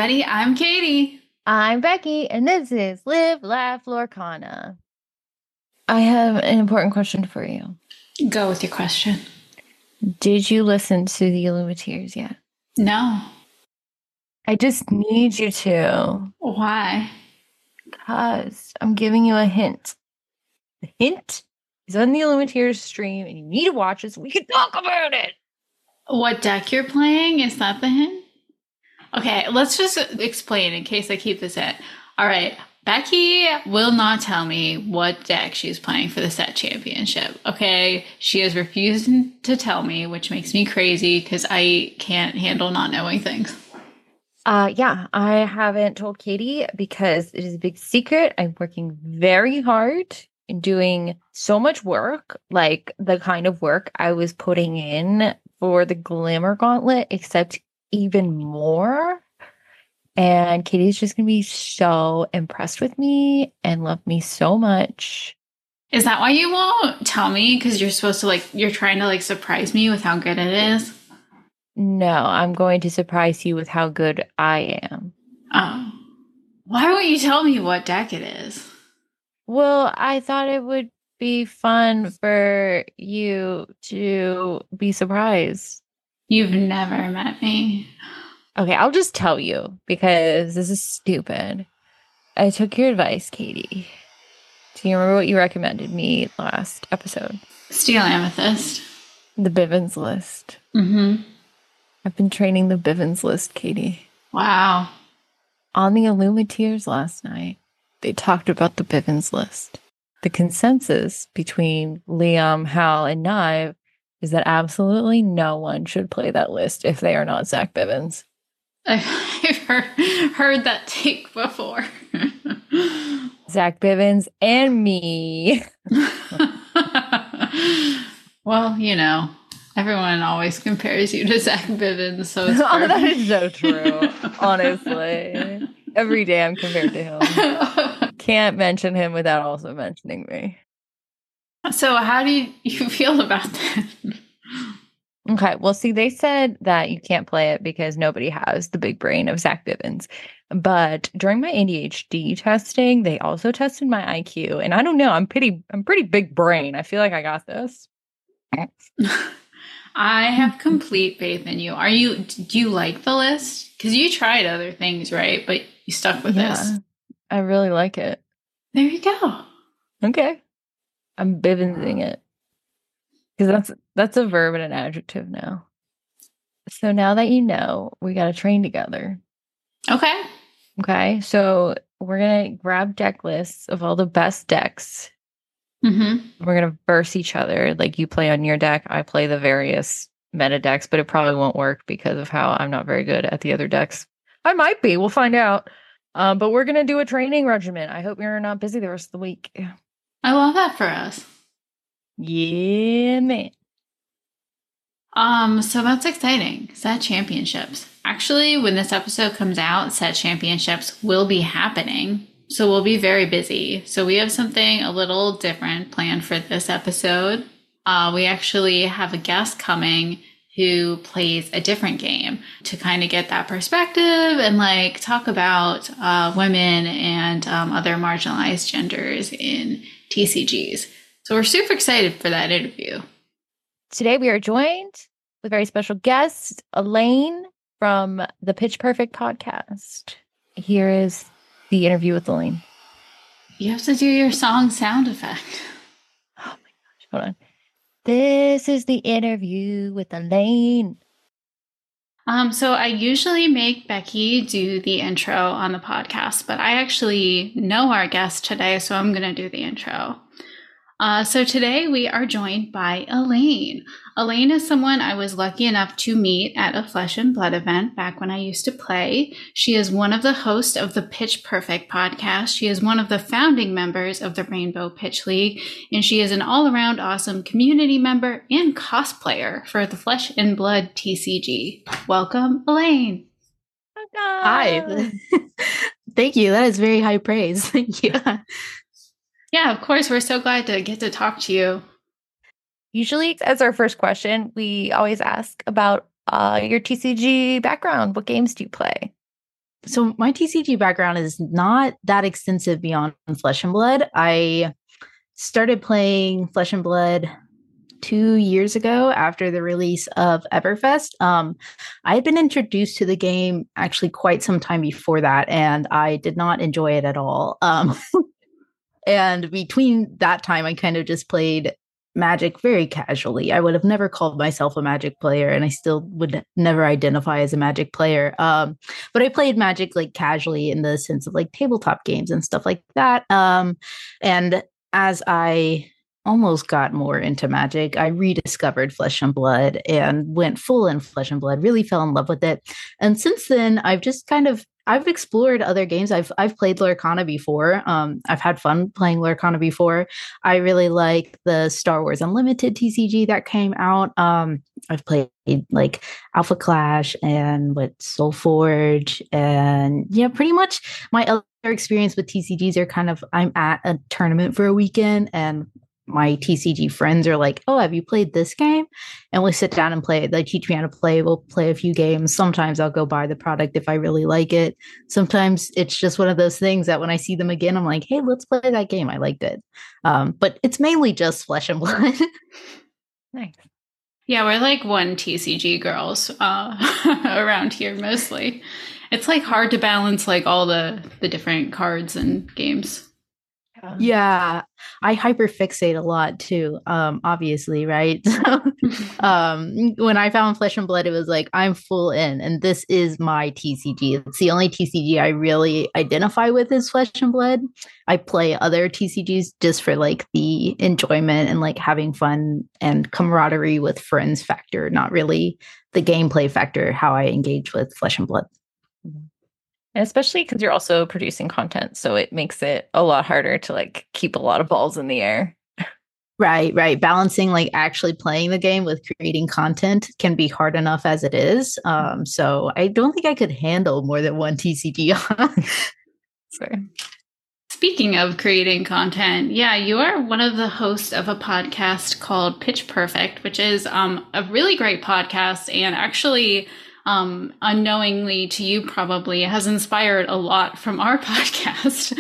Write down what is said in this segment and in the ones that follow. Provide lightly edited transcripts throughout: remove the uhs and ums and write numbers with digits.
everybody. I'm Katie. I'm Becky, and this is Live, Laugh, Lorcana. I have an important question for you. Go with your question. Did you listen to the Illuminateers yet? No. I just need you to. Why? Because I'm giving you a hint. The hint is on the Illuminateers stream, and you need to watch it so we can talk about it. What deck you're playing? Is that the hint? Okay, let's just explain in case I keep this in. All right. Becky will not tell me what deck she's playing for the set championship. Okay. She has refused to tell me, which makes me crazy because I can't handle not knowing things. Yeah, I haven't told Katie because it is a big secret. I'm working very hard and doing so much work, like the kind of work I was putting in for the Glamour Gauntlet, except even more. And Katie's just gonna be so impressed with me and love me so much. Is that why you won't tell me? Because you're supposed to you're trying to surprise me with how good it is? No, I'm going to surprise you with how good I am. Oh. Why won't you tell me what deck it is? Well, I thought it would be fun for you to be surprised. You've never met me. Okay, I'll just tell you because this is stupid. I took your advice, Katie. Do you remember what you recommended me last episode? Steel Amethyst. The Bivens list. Mm-hmm. I've been training the Bivens list, Katie. Wow. On the Illuminateers last night, they talked about the Bivens list. The consensus between Liam, Hal, and Nive is that absolutely no one should play that list if they are not Zach Bivens. I've heard that take before. Zach Bivens and me. Well, everyone always compares you to Zach Bivens, so it's Oh, that is so true. Honestly, every day I'm compared to him. Can't mention him without also mentioning me. So how do you feel about that? Okay, well, see, they said that you can't play it because nobody has the big brain of Zach Bivens. But during my ADHD testing, they also tested my IQ, and I don't know, I'm pretty big brain. I feel like I got this. I have complete faith in you. Do you like the list? Because you tried other things, right? But you stuck with this. I really like it. There you go. Okay. I'm Bivensing it. Because that's a verb and an adjective now. So now that you know, we got to train together. Okay. Okay. So we're going to grab deck lists of all the best decks. Mm-hmm. We're going to verse each other. Like you play on your deck, I play the various meta decks, but it probably won't work because of how I'm not very good at the other decks. I might be. We'll find out. But we're going to do a training regimen. I hope you're not busy the rest of the week. I love that for us. Yeah, man. So that's exciting. Set championships. Actually, when this episode comes out, set championships will be happening. So we'll be very busy. So we have something a little different planned for this episode. We actually have a guest coming who plays a different game to kind of get that perspective and talk about women and other marginalized genders in TCGs. So we're super excited for that interview. Today we are joined with a very special guest, Elaine from the Pitch Perfect podcast. Here is the interview with Elaine. You have to do your song sound effect. Oh my gosh, hold on. This is the interview with Elaine. So I usually make Becky do the intro on the podcast, but I actually know our guest today, so I'm going to do the intro. So today we are joined by Elaine. Elaine is someone I was lucky enough to meet at a Flesh and Blood event back when I used to play. She is one of the hosts of the Pitch Perfect podcast. She is one of the founding members of the Rainbow Pitch League, and she is an all-around awesome community member and cosplayer for the Flesh and Blood TCG. Welcome, Elaine. Hi. Thank you. That is very high praise. Thank you. Yeah, of course. We're so glad to get to talk to you. Usually, as our first question, we always ask about your TCG background. What games do you play? So my TCG background is not that extensive beyond Flesh and Blood. I started playing Flesh and Blood 2 years ago after the release of Everfest. I had been introduced to the game actually quite some time before that, and I did not enjoy it at all. And between that time, I kind of just played Magic very casually. I would have never called myself a Magic player, and I still would never identify as a Magic player. But I played Magic like casually in the sense of like tabletop games and stuff like that. And as I almost got more into Magic, I rediscovered Flesh and Blood and went full in Flesh and Blood, really fell in love with it. And since then, I've explored other games. I've played Lorcana before. I've had fun playing Lorcana before. I really like the Star Wars Unlimited TCG that came out. I've played like Alpha Clash and Soul Forge, and yeah, pretty much my other experience with TCGs are kind of I'm at a tournament for a weekend and my TCG friends are like, "Oh, have you played this game?" And we sit down and play. They teach me how to play. We'll play a few games. Sometimes I'll go buy the product if I really like it. Sometimes it's just one of those things that when I see them again, I'm like, "Hey, let's play that game. I liked it." But it's mainly just Flesh and Blood. Nice. Yeah, we're like one TCG girls around here mostly. It's like hard to balance like all the different cards and games. Yeah, I hyperfixate a lot too, obviously, right? So, when I found Flesh and Blood, it was like, I'm full in, and this is my TCG. It's the only TCG I really identify with is Flesh and Blood. I play other TCGs just for like the enjoyment and like having fun and camaraderie with friends factor, not really the gameplay factor, how I engage with Flesh and Blood. And especially because you're also producing content, so it makes it a lot harder to like keep a lot of balls in the air. Right. Balancing like actually playing the game with creating content can be hard enough as it is. So I don't think I could handle more than one TCG on. Sorry. Speaking of creating content, yeah, you are one of the hosts of a podcast called Pitch Perfect, which is a really great podcast, and actually unknowingly to you probably has inspired a lot from our podcast.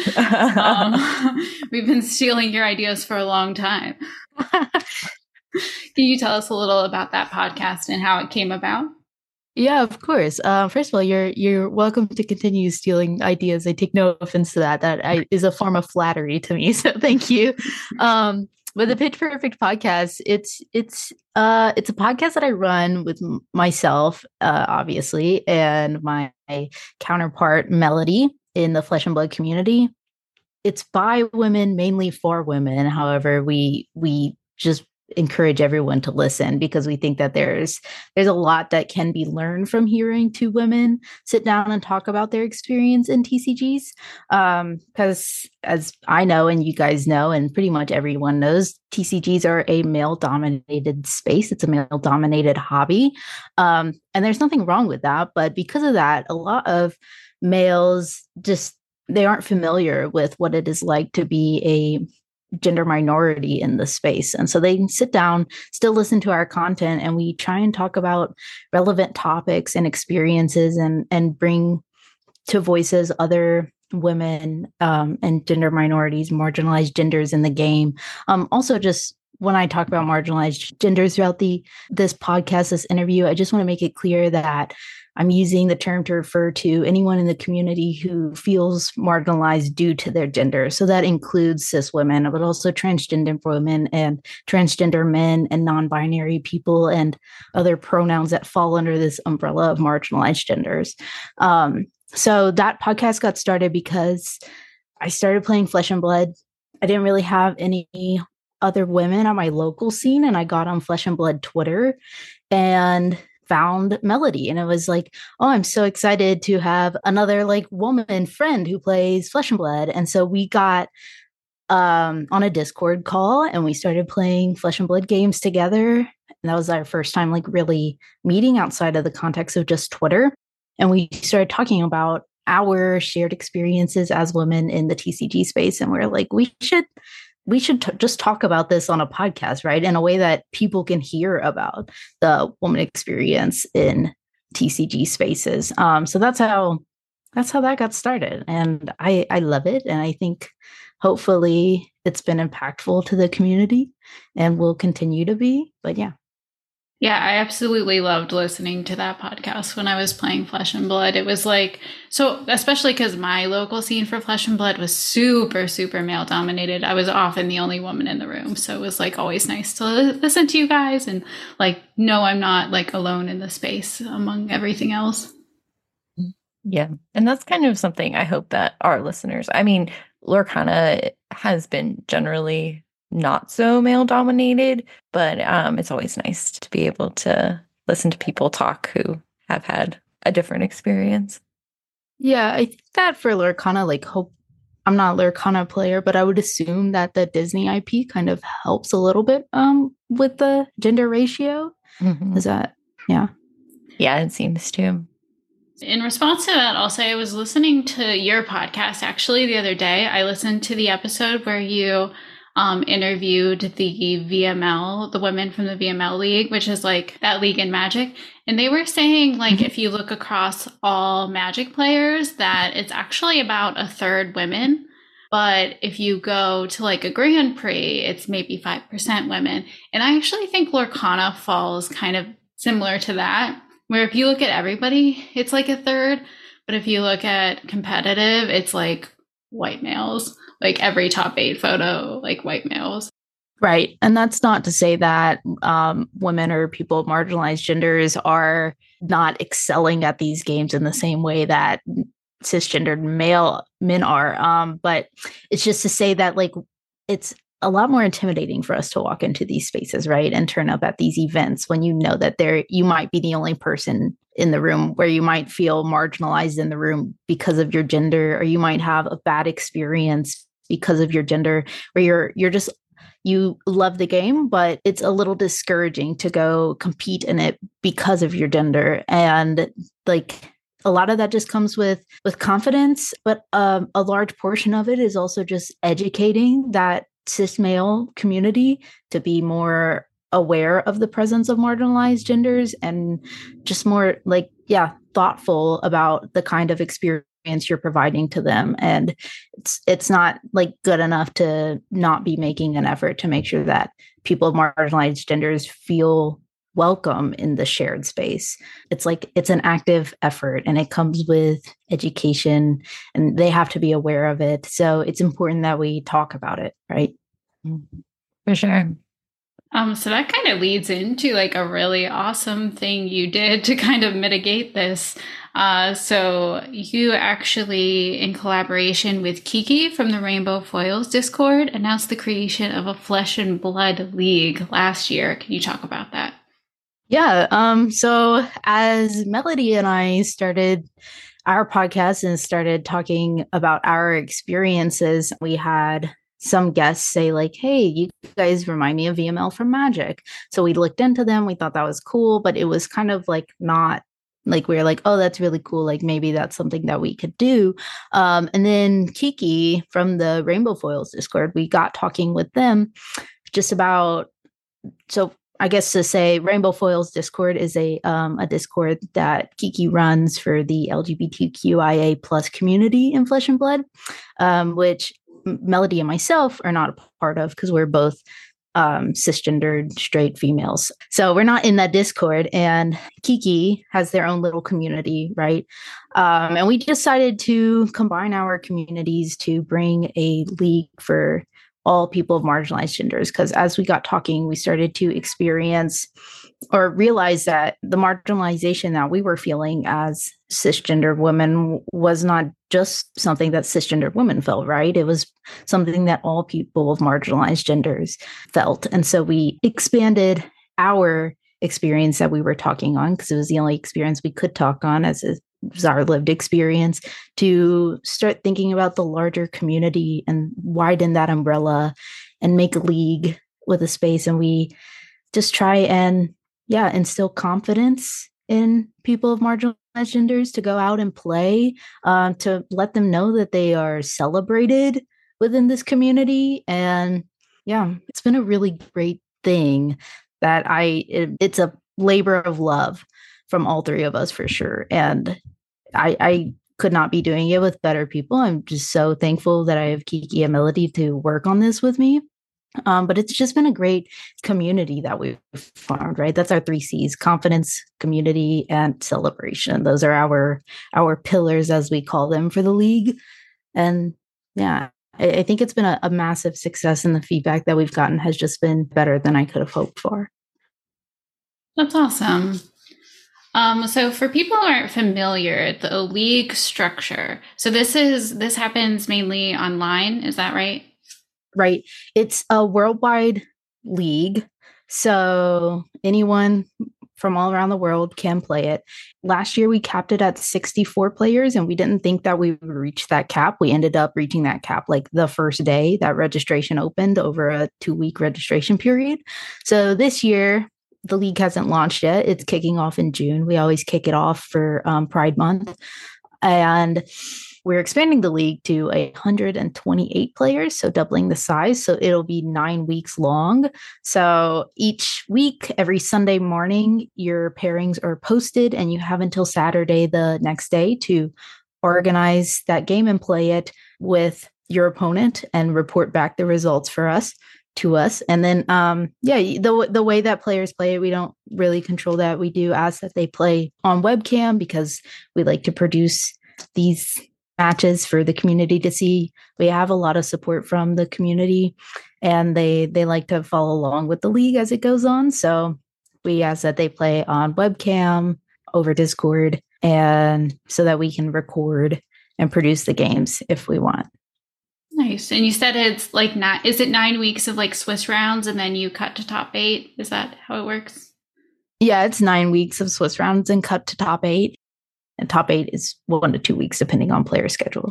We've been stealing your ideas for a long time. Can you tell us a little about that podcast and how it came about? Yeah, of course. First of all, you're welcome to continue stealing ideas. I take no offense to that. That is a form of flattery to me. So thank you. But the Pitch Perfect podcast, it's a podcast that I run with myself, obviously, and my counterpart Melody in the Flesh and Blood community. It's by women, mainly for women. However, we just encourage everyone to listen because we think that there's a lot that can be learned from hearing two women sit down and talk about their experience in TCGs. Because as I know, and you guys know, and pretty much everyone knows, TCGs are a male-dominated space. It's a male-dominated hobby. And there's nothing wrong with that. But because of that, a lot of males they aren't familiar with what it is like to be a gender minority in the space. And so they can sit down, still listen to our content, and we try and talk about relevant topics and experiences and bring to voices other women and gender minorities, marginalized genders in the game. Also, just when I talk about marginalized genders throughout this podcast, this interview, I just want to make it clear that I'm using the term to refer to anyone in the community who feels marginalized due to their gender. So that includes cis women, but also transgender women and transgender men and non-binary people and other pronouns that fall under this umbrella of marginalized genders. So that podcast got started because I started playing Flesh and Blood. I didn't really have any other women on my local scene, and I got on Flesh and Blood Twitter and found Melody, and it was like, oh, I'm so excited to have another like woman friend who plays Flesh and Blood. And so we got on a Discord call and we started playing Flesh and Blood games together, and that was our first time like really meeting outside of the context of just Twitter. And we started talking about our shared experiences as women in the TCG space, and we're like, we should just talk about this on a podcast, right? In a way that people can hear about the woman experience in TCG spaces. So that's how that's how that got started. And I love it. And I think hopefully it's been impactful to the community and will continue to be. But yeah. Yeah, I absolutely loved listening to that podcast when I was playing Flesh and Blood. It was like, so especially because my local scene for Flesh and Blood was super, super male dominated. I was often the only woman in the room. So it was like always nice to listen to you guys and like, no, I'm not like alone in the space among everything else. Yeah. And that's kind of something I hope that our listeners, I mean, Lorcana has been generally not so male dominated, but it's always nice to be able to listen to people talk who have had a different experience. Yeah, I think that for Lorcana, like hope I'm not a Lorcana player, but I would assume that the Disney IP kind of helps a little bit with the gender ratio. Mm-hmm. Is that yeah? Yeah, it seems to. In response to that, I'll say I was listening to your podcast actually the other day. I listened to the episode where you interviewed the VML, the women from the VML League, which is like that league in Magic. And they were saying, like, if you look across all Magic players, that it's actually about a third women. But if you go to like a Grand Prix, it's maybe 5% women. And I actually think Lorcana falls kind of similar to that, where if you look at everybody, it's like a third. But if you look at competitive, it's like white males. Like every top 8 photo, like white males. Right. And that's not to say that women or people of marginalized genders are not excelling at these games in the same way that cisgendered male men are. But it's just to say that like it's a lot more intimidating for us to walk into these spaces, right? And turn up at these events when you know that you might be the only person in the room, where you might feel marginalized in the room because of your gender, or you might have a bad experience because of your gender, where you're just, you love the game, but it's a little discouraging to go compete in it because of your gender. And like a lot of that just comes with confidence, but a large portion of it is also just educating that cis male community to be more aware of the presence of marginalized genders and just more like, yeah, thoughtful about the kind of experience you're providing to them. And it's not like good enough to not be making an effort to make sure that people of marginalized genders feel welcome in the shared space. It's like it's an active effort, and it comes with education, and they have to be aware of it. So it's important that we talk about it, right? For sure. So that kind of leads into like a really awesome thing you did to kind of mitigate this. So you actually, in collaboration with Kiki from the Rainbow Foils Discord, announced the creation of a Flesh and Blood League last year. Can you talk about that? Yeah. So as Melody and I started our podcast and started talking about our experiences, we had some guests say like, hey, you guys remind me of VML from Magic. So we looked into them. We thought that was cool, but it was kind of like not like we were like, oh, that's really cool. Like maybe that's something that we could do. And then Kiki from the Rainbow Foils Discord, we got talking with them just about, so I guess to say Rainbow Foils Discord is a Discord that Kiki runs for the LGBTQIA plus community in Flesh and Blood, which Melody and myself are not a part of because we're both cisgendered straight females. So we're not in that Discord, and Kiki has their own little community, right? And we decided to combine our communities to bring a league for all people of marginalized genders, because as we got talking, we started to experience or realize that the marginalization that we were feeling as cisgendered women was not just something that cisgendered women felt, right? It was something that all people of marginalized genders felt. And so we expanded our experience that we were talking on, because it was the only experience we could talk on as our lived experience, to start thinking about the larger community and widen that umbrella and make a league with a space. And we just try and instill confidence in people of marginalized genders to go out and play, to let them know that they are celebrated within this community. And yeah, it's been a really great thing that it's a labor of love from all three of us for sure. And I could not be doing it with better people. I'm just so thankful that I have Kiki and Melody to work on this with me. But it's just been a great community that we've formed, right? That's our 3 C's: confidence, community, and celebration. Those are our pillars, as we call them, for the league. And yeah, I think it's been a massive success, and the feedback that we've gotten has just been better than I could have hoped for. That's awesome. So for people who aren't familiar, the league structure. So this happens mainly online. Is that right? Right. It's a worldwide league. So anyone from all around the world can play it. Last year, we capped it at 64 players, and we didn't think that we would reach that cap. We ended up reaching that cap like the first day that registration opened, over a 2-week registration period. So this year, the league hasn't launched yet. It's kicking off in June. We always kick it off for Pride Month. And we're expanding the league to 128 players, so doubling the size. So it'll be 9 weeks long. So each week, every Sunday morning, your pairings are posted, and you have until Saturday the next day to organize that game and play it with your opponent and report back the results to us. And then, the way that players play it, we don't really control that. We do ask that they play on webcam because we like to produce these matches for the community to see. We have a lot of support from the community, and they like to follow along with the league as it goes on. So we ask that they play on webcam over Discord, and so that we can record and produce the games if we want. Nice. And you said it's like is it 9 weeks of like Swiss rounds and then you cut to top 8? Is that how it works? Yeah, it's 9 weeks of Swiss rounds and cut to top 8. And top 8 is 1 to 2 weeks, depending on player schedule.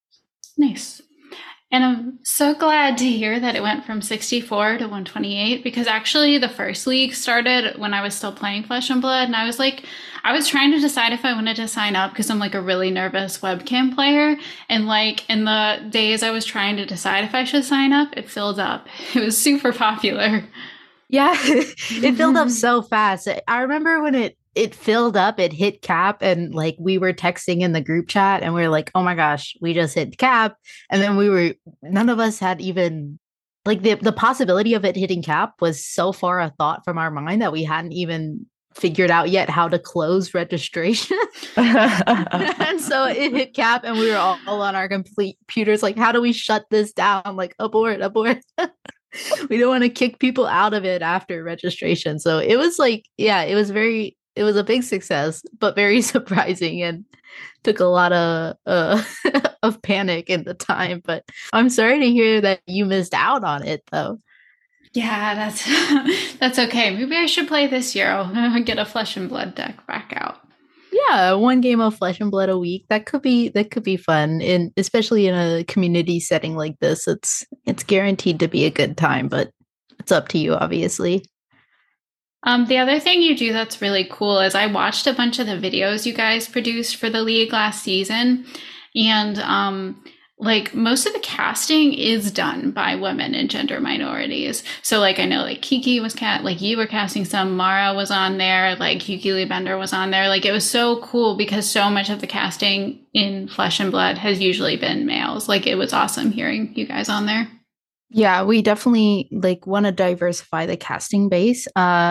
Nice. And I'm so glad to hear that it went from 64 to 128, because actually the first league started when I was still playing Flesh and Blood. And I was trying to decide if I wanted to sign up because I'm like a really nervous webcam player. And like in the days I was trying to decide if I should sign up, it filled up. It was super popular. Yeah, it filled up so fast. I remember when it filled up, it hit cap, and like we were texting in the group chat and we were like, oh my gosh, we just hit cap. And then none of us had even like the possibility of it hitting cap was so far a thought from our mind that we hadn't even figured out yet how to close registration. And so it hit cap, and we were all on our computers like, how do we shut this down? Like, abort. We don't want to kick people out of it after registration. So it was like, yeah, it was a big success, but very surprising, and took a lot of of panic in the time. But I'm sorry to hear that you missed out on it, though. Yeah, that's okay. Maybe I should play this year. I'll get a Flesh and Blood deck back out. Yeah, 1 game of Flesh and Blood a week. That could be fun, and especially in a community setting like this. It's guaranteed to be a good time, but it's up to you, obviously. The other thing you do that's really cool is I watched a bunch of the videos you guys produced for the league last season, and like most of the casting is done by women and gender minorities. So like I know like Kiki was like you were casting some, Mara was on there, like Yuki Lee Bender was on there. Like it was so cool because so much of the casting in Flesh and Blood has usually been males. Like it was awesome hearing you guys on there. Yeah, we definitely like want to diversify the casting base.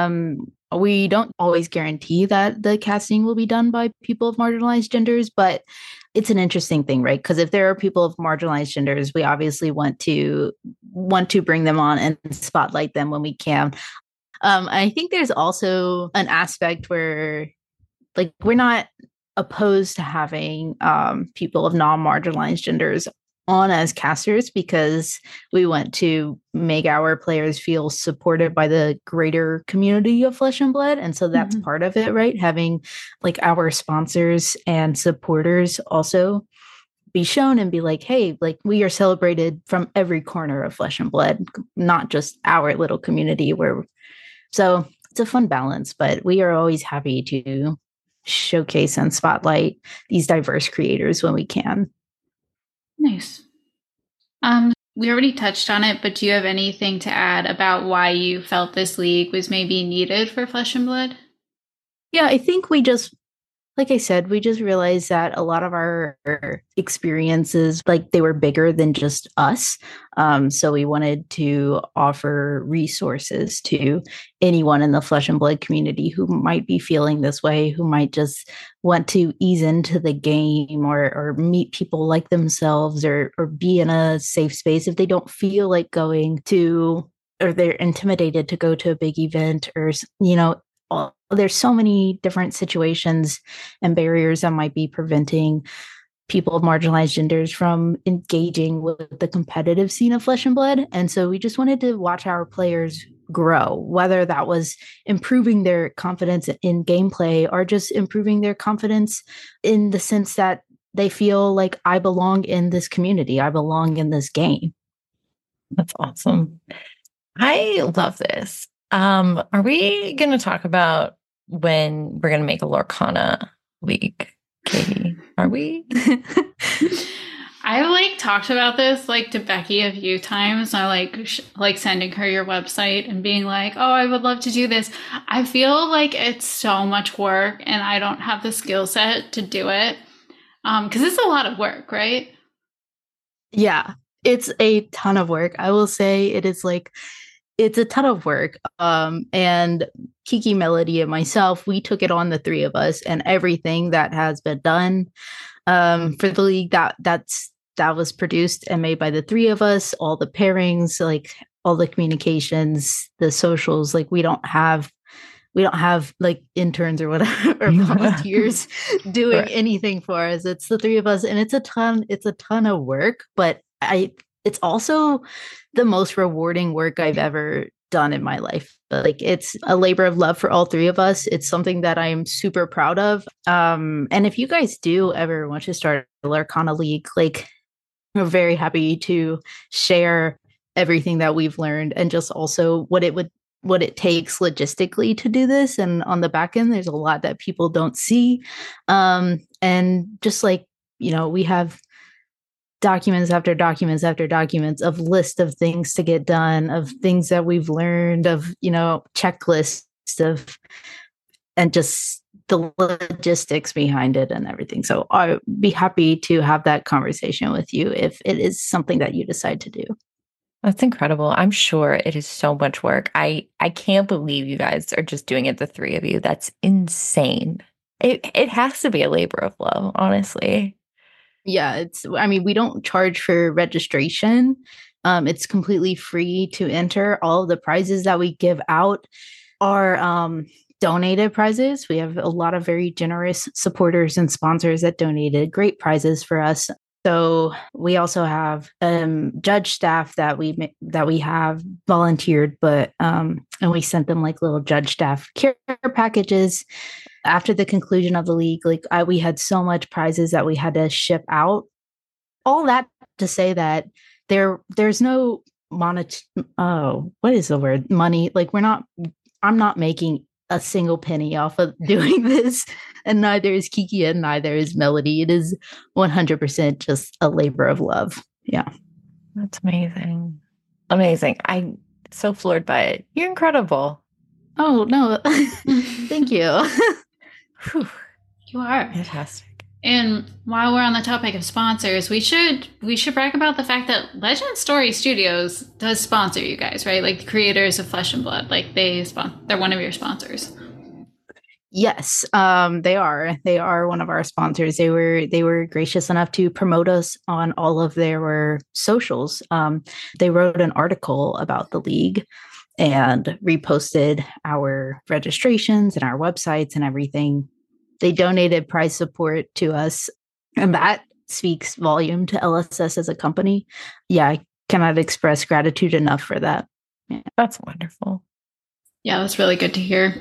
We don't always guarantee that the casting will be done by people of marginalized genders, but it's an interesting thing, right? Because if there are people of marginalized genders, we obviously want to bring them on and spotlight them when we can. I think there's also an aspect where like we're not opposed to having people of non-marginalized genders on as casters, because we want to make our players feel supported by the greater community of Flesh and Blood. And so that's part of it, right? Having like our sponsors and supporters also be shown and be like, hey, like we are celebrated from every corner of Flesh and Blood, not just our little community so it's a fun balance, but we are always happy to showcase and spotlight these diverse creators when we can. Nice. We already touched on it, but do you have anything to add about why you felt this league was maybe needed for Flesh and Blood? Yeah, I think we just like I said, we just realized that a lot of our experiences, like they were bigger than just us. So we wanted to offer resources to anyone in the Flesh and Blood community who might be feeling this way, who might just want to ease into the game or meet people like themselves or be in a safe space if they don't feel like going to or they're intimidated to go to a big event or, there's so many different situations and barriers that might be preventing people of marginalized genders from engaging with the competitive scene of Flesh and Blood. And so we just wanted to watch our players grow, whether that was improving their confidence in gameplay or just improving their confidence in the sense that they feel like I belong in this community, I belong in this game. That's awesome. I love this. Are we going to talk about when we're going to make a Lorcana League, Katie? Are we? I've like talked about this like to Becky a few times. I like sending her your website and being like, "Oh, I would love to do this." I feel like it's so much work, and I don't have the skill set to do it because it's a lot of work, right? Yeah, it's a ton of work. I will say it's a ton of work. And Kiki, Melody, and myself, we took it on, the three of us, and everything that has been done for the league that was produced and made by the three of us, all the pairings, like all the communications, the socials, like we don't have like interns or whatever or volunteers doing anything for us. It's the three of us, and it's a ton of work, but it's also the most rewarding work I've ever done in my life. Like it's a labor of love for all three of us. It's something that I'm super proud of. And if you guys do ever want to start a Lorcana League, like we're very happy to share everything that we've learned and just also what it takes logistically to do this. And on the back end, there's a lot that people don't see. And just like, we have documents after documents after documents of list of things to get done, of things that we've learned, of, checklists of, and just the logistics behind it and everything. So I'd be happy to have that conversation with you if it is something that you decide to do. That's incredible. I'm sure it is so much work. I can't believe you guys are just doing it, the three of you. That's insane. It has to be a labor of love, honestly. Yeah, we don't charge for registration. It's completely free to enter. All of the prizes that we give out are donated prizes. We have a lot of very generous supporters and sponsors that donated great prizes for us. So we also have judge staff that we have volunteered, but and we sent them like little judge staff care packages. After the conclusion of the league, we had so much prizes that we had to ship out. All that to say that there's no what is the word? Money. Like I'm not making a single penny off of doing this, and neither is Kiki and neither is Melody. It is 100% just a labor of love. Yeah. That's amazing. Amazing. I'm so floored by it. You're incredible. Oh, no. Thank you. You are fantastic. And while we're on the topic of sponsors, we should brag about the fact that Legend Story Studios does sponsor you guys, right? Like the creators of Flesh and Blood, like they're one of your sponsors. Yes, they are. They are one of our sponsors. They were gracious enough to promote us on all of their socials. They wrote an article about the league and reposted our registrations and our websites and everything. They donated prize support to us, and that speaks volume to LSS as a company. Yeah, I cannot express gratitude enough for that. Yeah. That's wonderful. Yeah, that's really good to hear.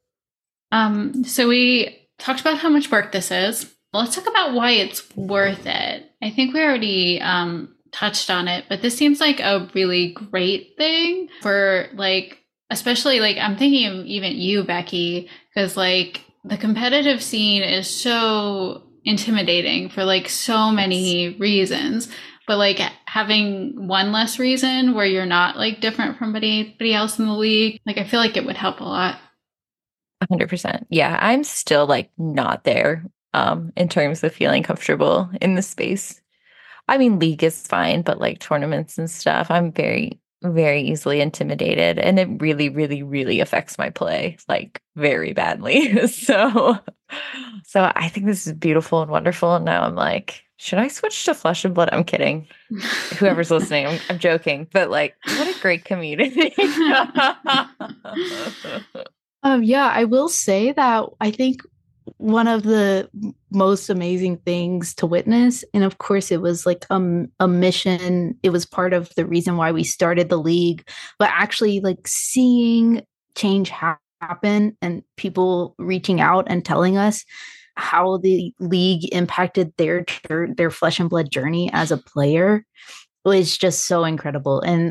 So we talked about how much work this is. Let's talk about why it's worth it. I think we already touched on it, but this seems like a really great thing for especially I'm thinking of even you, Becky, because the competitive scene is so intimidating for so many reasons, but having one less reason where you're not different from anybody else in the league, I feel like it would help a lot. 100%. Yeah, I'm still like not there in terms of feeling comfortable in the space. I mean, league is fine, but like tournaments and stuff, I'm very, very easily intimidated, and it really, really, really affects my play like very badly. So I think this is beautiful and wonderful. And now I'm like, should I switch to Flesh and Blood? I'm kidding. Whoever's listening, I'm joking, but like, what a great community. Yeah, I will say that I think one of the most amazing things to witness, and of course it was like a mission, it was part of the reason why we started the league, but actually like seeing change happen and people reaching out and telling us how the league impacted their Flesh and Blood journey as a player was just so incredible. And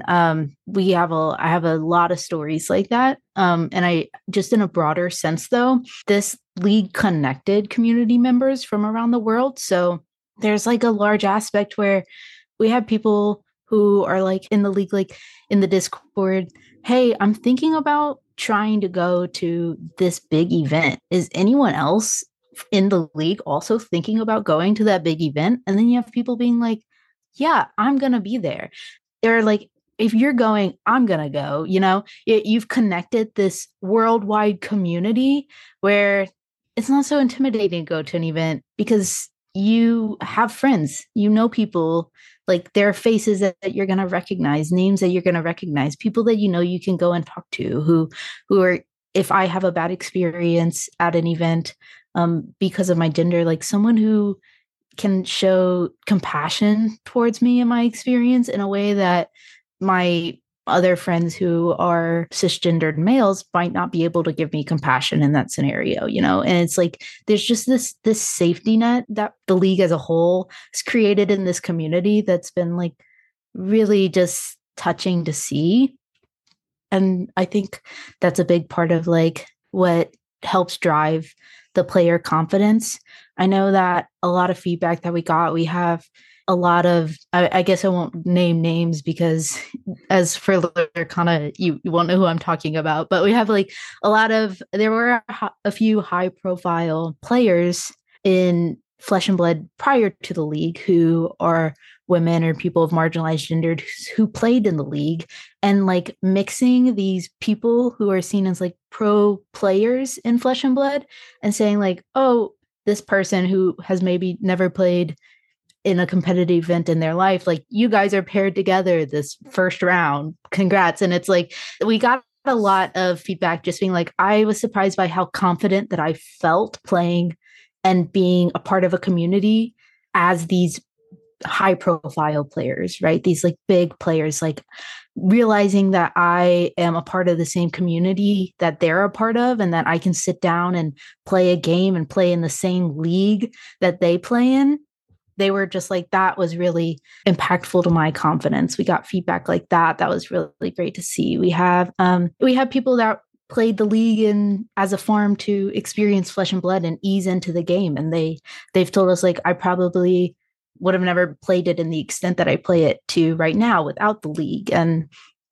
I have a lot of stories like that. And I just in a broader sense though, this league connected community members from around the world. So there's like a large aspect where we have people who are like in the league, like in the Discord, hey, I'm thinking about trying to go to this big event. Is anyone else in the league also thinking about going to that big event? And then you have people being like, yeah, I'm going to be there. They're like, if you're going, I'm going to go, you know, you've connected this worldwide community where it's not so intimidating to go to an event because you have friends, you know, people, like there are faces that you're going to recognize, names that you're going to recognize, people that you know you can go and talk to who are, if I have a bad experience at an event because of my gender, like someone who can show compassion towards me in my experience in a way that my other friends who are cisgendered males might not be able to give me compassion in that scenario, you know? And it's like there's just this safety net that the league as a whole has created in this community that's been like really just touching to see. And I think that's a big part of like what helps drive the player confidence. I know that a lot of feedback that we have a lot of, I guess I won't name names because as for kind of, you won't know who I'm talking about, but we have like there were a few high profile players in Flesh and Blood prior to the league who are women or people of marginalized gender who played in the league, and like mixing these people who are seen as like pro players in Flesh and Blood and saying like, oh, this person who has maybe never played in a competitive event in their life, like you guys are paired together this first round, congrats. And it's like we got a lot of feedback just being like, I was surprised by how confident that I felt playing and being a part of a community as these high profile players, right? These like big players, like realizing that I am a part of the same community that they're a part of, and that I can sit down and play a game and play in the same league that they play in. They were just like, that was really impactful to my confidence. We got feedback like that. That was really great to see. We have people that played the league in as a form to experience Flesh and Blood and ease into the game. And they've told us like, I probably would have never played it in the extent that I play it to right now without the league. And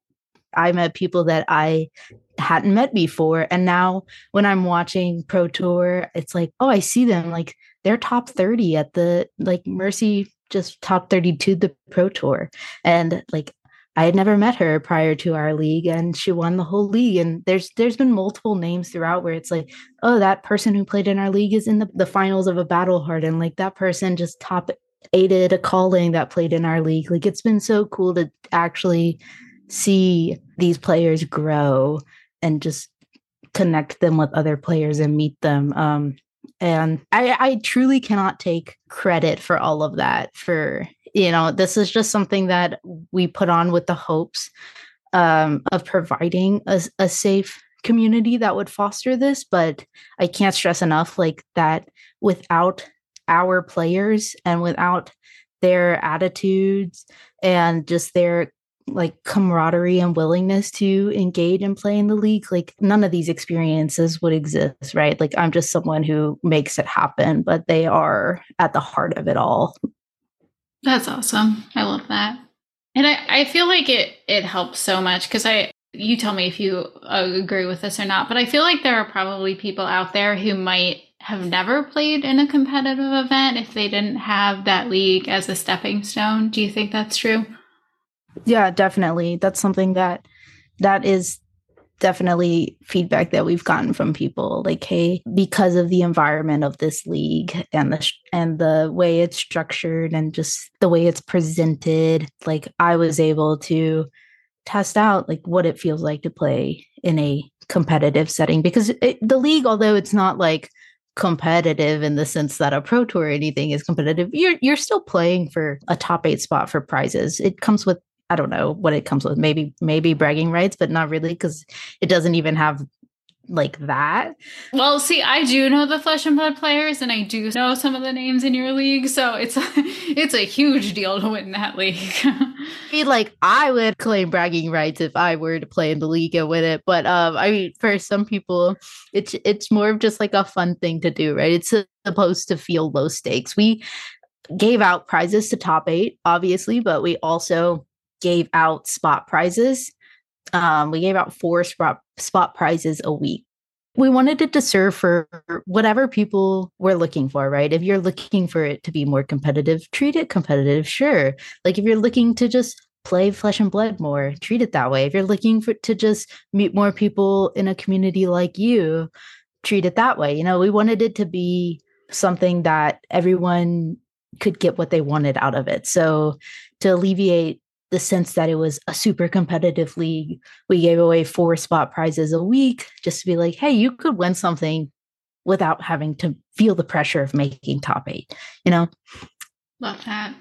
I met people that I hadn't met before. And now when I'm watching Pro Tour, it's like, oh, I see them like they're top 30 at the, like Mercy just top 32 the Pro Tour. And like, I had never met her prior to our league and she won the whole league. And there's been multiple names throughout where it's like, oh, that person who played in our league is in the finals of a Battle Hardened. Like that person just top aided a calling that played in our league. Like it's been so cool to actually see these players grow and just connect them with other players and meet them. And I truly cannot take credit for all of that. For, you know, this is just something that we put on with the hopes of providing a safe community that would foster this. But I can't stress enough like that without our players and without their attitudes and just their like camaraderie and willingness to engage and play in the league, like none of these experiences would exist, right? Like I'm just someone who makes it happen, but they are at the heart of it all. That's awesome. I love that. And I feel like it helps so much because You tell me if you agree with this or not, but I feel like there are probably people out there who might have never played in a competitive event if they didn't have that league as a stepping stone. Do you think that's true? Yeah, definitely. That's something that is definitely feedback that we've gotten from people, like, hey, because of the environment of this league and the way it's structured and just the way it's presented, like I was able to test out like what it feels like to play in a competitive setting, because the league, although it's not like competitive in the sense that a pro tour or anything is competitive, you're still playing for a top 8 spot for prizes. It comes with, I don't know what it comes with, maybe bragging rights, but not really, because it doesn't even have like that. Well, see, I do know the Flesh and Blood players, and I do know some of the names in your league, so it's a huge deal to win that league. I mean, like, I would claim bragging rights if I were to play in the league and win it, but I mean, for some people, it's more of just like a fun thing to do, right? It's supposed to feel low stakes. We gave out prizes to top 8, obviously, but we also gave out spot prizes. We gave out 4 spot prizes a week. We wanted it to serve for whatever people were looking for, right? If you're looking for it to be more competitive, treat it competitive, sure. Like if you're looking to just play Flesh and Blood more, treat it that way. If you're looking to just meet more people in a community like you, treat it that way. You know, we wanted it to be something that everyone could get what they wanted out of it. So to alleviate the sense that it was a super competitive league, we gave away 4 spot prizes a week just to be like, hey, you could win something without having to feel the pressure of making top 8, you know? Love that.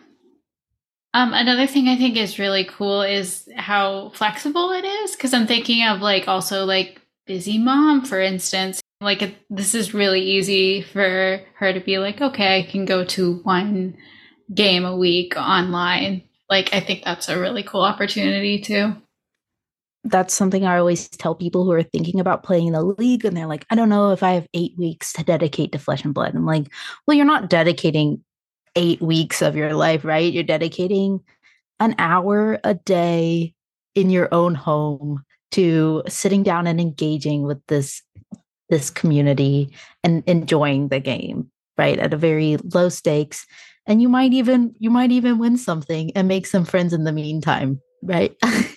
Another thing I think is really cool is how flexible it is, because I'm thinking of like also like busy mom, for instance. Like this is really easy for her to be like, okay, I can go to 1 game a week online. Like, I think that's a really cool opportunity too. That's something I always tell people who are thinking about playing in the league, and they're like, I don't know if I have 8 weeks to dedicate to Flesh and Blood. I'm like, well, you're not dedicating 8 weeks of your life, right? You're dedicating an hour a day in your own home to sitting down and engaging with this community and enjoying the game, right? At a very low stakes. And you might even win something and make some friends in the meantime, right?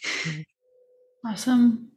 Awesome.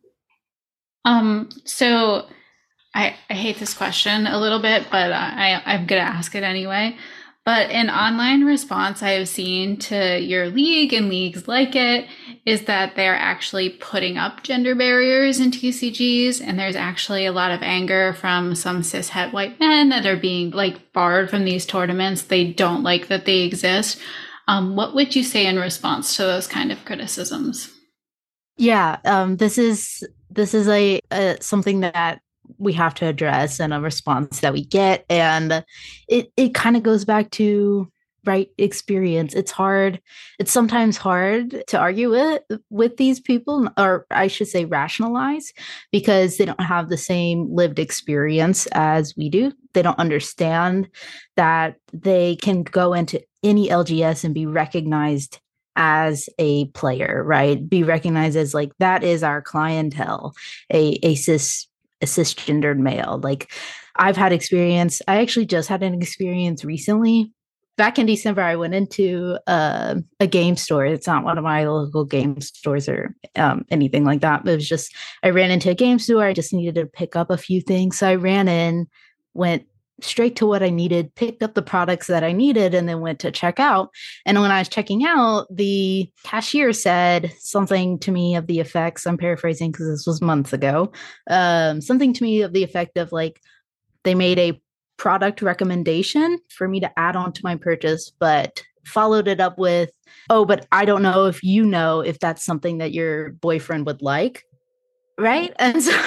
So I hate this question a little bit, but I'm gonna ask it anyway. But an online response I have seen to your league and leagues like it is that they're actually putting up gender barriers in TCGs, and there's actually a lot of anger from some cishet white men that are being like barred from these tournaments. They don't like that they exist. What would you say in response to those kind of criticisms? Yeah, this is a something that we have to address, and a response that we get, and it kind of goes back to right experience. It's sometimes hard to argue with these people, or I should say rationalize, because they don't have the same lived experience as we do. They don't understand that they can go into any LGS and be recognized as a player, right? Be recognized as like, that is our clientele, a cisgendered male. Like, I've had experience. I actually just had an experience recently. Back in December, I went into a game store. It's not one of my local game stores or anything like that. But it was just, I ran into a game store. I just needed to pick up a few things. So I ran in, went straight to what I needed, picked up the products that I needed, and then went to check out. And when I was checking out, the cashier said something to me of the effects, I'm paraphrasing because this was months ago, something to me of the effect of like, they made a product recommendation for me to add on to my purchase, but followed it up with, oh, but I don't know if you know if that's something that your boyfriend would like. Right. And so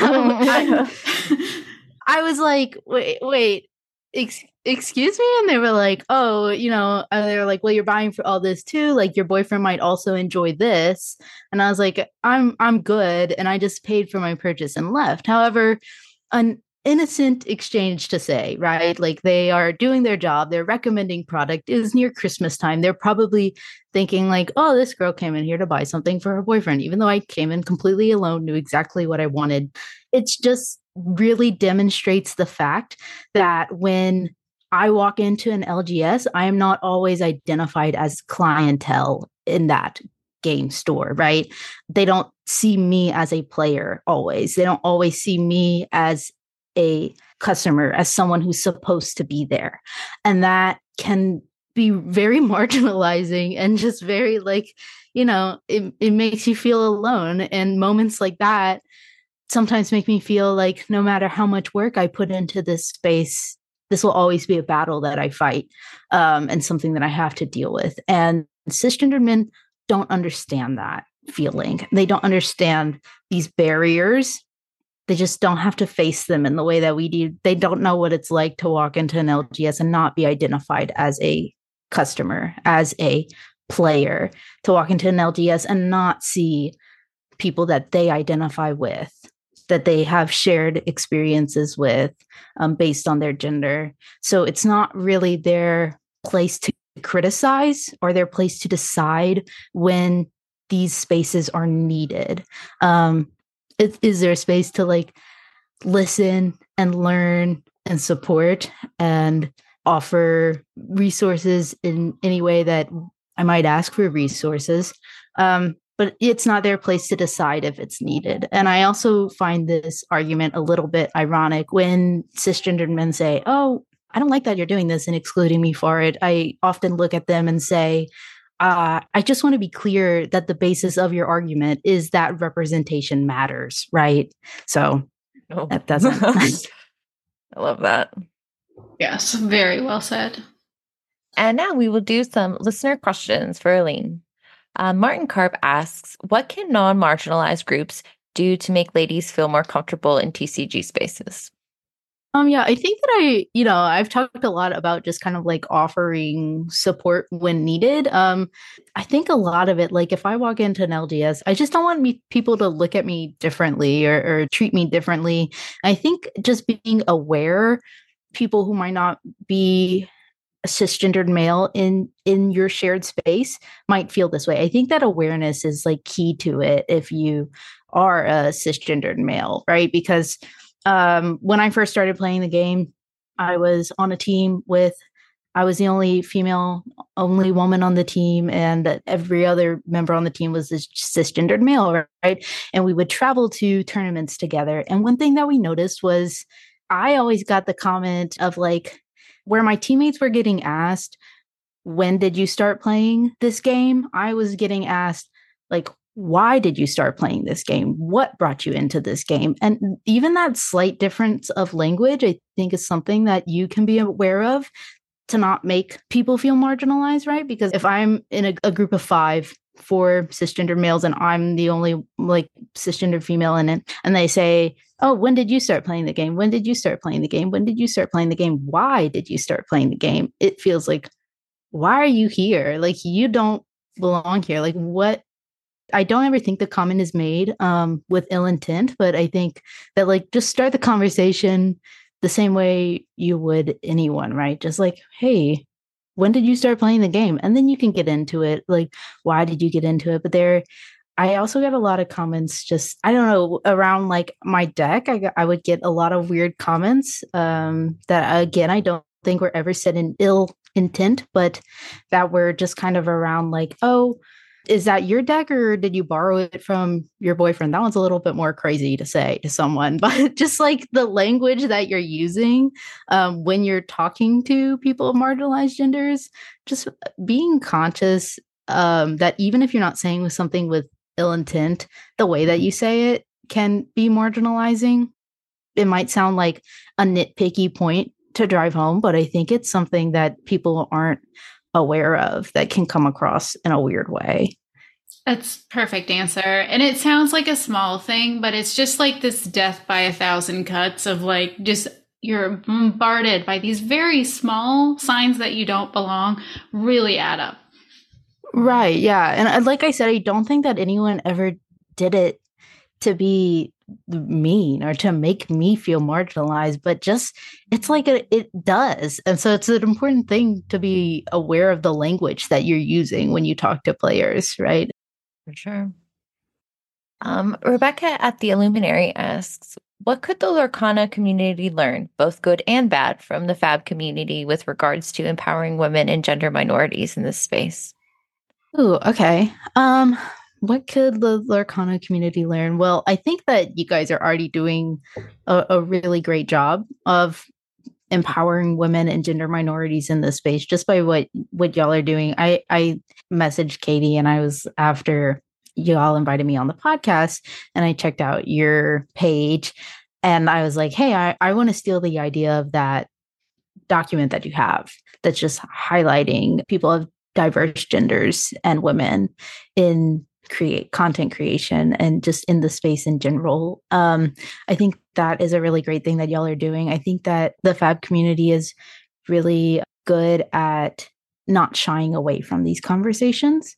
I was like, wait, excuse me? And they were like, oh, you know, and they were like, well, you're buying for all this too. Like, your boyfriend might also enjoy this. And I was like, I'm good. And I just paid for my purchase and left. However, innocent exchange to say, right? Like they are doing their job, they're recommending product. It is near Christmas time. They're probably thinking like, oh, this girl came in here to buy something for her boyfriend, even though I came in completely alone, knew exactly what I wanted. It's just really demonstrates the fact that when I walk into an LGS, I am not always identified as clientele in that game store, right? They don't see me as a player always. They don't always see me as a customer, as someone who's supposed to be there. And that can be very marginalizing and just very like, it makes you feel alone. And moments like that sometimes make me feel like no matter how much work I put into this space, this will always be a battle that I fight, and something that I have to deal with. And cisgendered men don't understand that feeling. They don't understand these barriers. They just don't have to face them in the way that we do. They don't know what it's like to walk into an LGS and not be identified as a customer, as a player, to walk into an LGS and not see people that they identify with, that they have shared experiences with, based on their gender. So it's not really their place to criticize or their place to decide when these spaces are needed. Is there a space to like listen and learn and support and offer resources in any way that I might ask for resources? But it's not their place to decide if it's needed. And I also find this argument a little bit ironic when cisgendered men say, oh, I don't like that you're doing this and excluding me for it. I often look at them and say, I just want to be clear that the basis of your argument is that representation matters, right? So that doesn't. I love that. Yes, very well said. And now we will do some listener questions for Elaine. Martin Karp asks, what can non-marginalized groups do to make ladies feel more comfortable in TCG spaces? Yeah, I think that I've talked a lot about just kind of like offering support when needed. I think a lot of it, like if I walk into an LGS, I just don't want people to look at me differently or treat me differently. I think just being aware, people who might not be a cisgendered male in your shared space might feel this way. I think that awareness is like key to it if you are a cisgendered male, right? Because when I first started playing the game, I was on a team I was the only woman on the team, and every other member on the team was a cisgendered male, right? And we would travel to tournaments together. And one thing that we noticed was I always got the comment of like, where my teammates were getting asked, when did you start playing this game? I was getting asked, like, why did you start playing this game? What brought you into this game? And even that slight difference of language, I think, is something that you can be aware of to not make people feel marginalized, right? Because if I'm in a group of 4 cisgender males and I'm the only like cisgender female in it, and they say, oh, when did you start playing the game? When did you start playing the game? When did you start playing the game? Why did you start playing the game? It feels like, why are you here? Like, you don't belong here. Like, what? I don't ever think the comment is made with ill intent, but I think that like just start the conversation the same way you would anyone, right? Just like, hey, when did you start playing the game? And then you can get into it. Like, why did you get into it? But I also got a lot of comments just, I don't know, around like my deck. I would get a lot of weird comments that, again, I don't think were ever said in ill intent, but that were just kind of around like, oh, is that your deck or did you borrow it from your boyfriend? That one's a little bit more crazy to say to someone, but just like the language that you're using when you're talking to people of marginalized genders, just being conscious that even if you're not saying something with ill intent, the way that you say it can be marginalizing. It might sound like a nitpicky point to drive home, but I think it's something that people aren't aware of that can come across in a weird way. That's perfect answer. And it sounds like a small thing, but it's just like this death by 1,000 cuts of like, just you're bombarded by these very small signs that you don't belong really add up. Right. Yeah. And like I said, I don't think that anyone ever did it to be mean or to make me feel marginalized, but just it's like it does. And so it's an important thing to be aware of the language that you're using when you talk to players, right? For sure. Rebecca at the Illuminary asks, what could the Lorcana community learn, both good and bad, from the Fab community with regards to empowering women and gender minorities in this space? Oh, okay. What could the Lorcana community learn? Well, I think that you guys are already doing a really great job of empowering women and gender minorities in this space just by what y'all are doing. I messaged Katie and I was after y'all invited me on the podcast and I checked out your page and I was like, hey, I want to steal the idea of that document that you have that's just highlighting people of diverse genders and women in content creation and just in the space in general. I think that is a really great thing that y'all are doing. I think that the Fab community is really good at not shying away from these conversations.